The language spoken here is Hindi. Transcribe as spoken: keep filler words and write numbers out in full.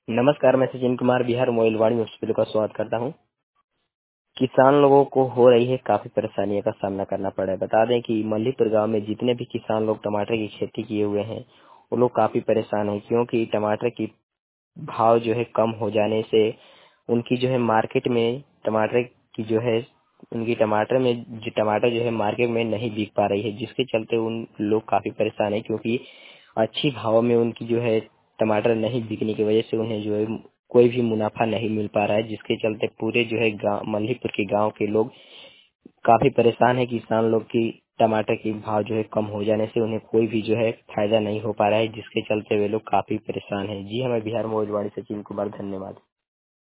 नमस्कार, मैं सचिन कुमार बिहार मोबाइल वाणी हॉस्पिटल का स्वागत करता हूं। किसान लोगों को हो रही है काफी परेशानियों का सामना करना पड़ा है। बता दें कि मल्लीपुर गांव में जितने भी किसान लोग टमाटर की खेती किए हुए हैं वो लोग काफी परेशान हैं, क्योंकि टमाटर की भाव जो है कम हो जाने से उनकी जो है मार्केट में टमाटर की जो है उनकी टमाटर में जो टमाटर जो है मार्केट में नहीं बिक पा रही है, जिसके चलते उन लोग काफी परेशान है, क्योंकि अच्छी भाव में उनकी जो है टमाटर नहीं बिकने की वजह से उन्हें जो है कोई भी मुनाफा नहीं मिल पा रहा है, जिसके चलते पूरे जो है गांव मल्लीपुर के गांव के लोग काफी परेशान है। किसान लोग की टमाटर की भाव जो है कम हो जाने से उन्हें कोई भी जो है फायदा नहीं हो पा रहा है, जिसके चलते वे लोग काफी परेशान है। जी हमें बिहार मोबाइल वाणी सचिन कुमार, धन्यवाद।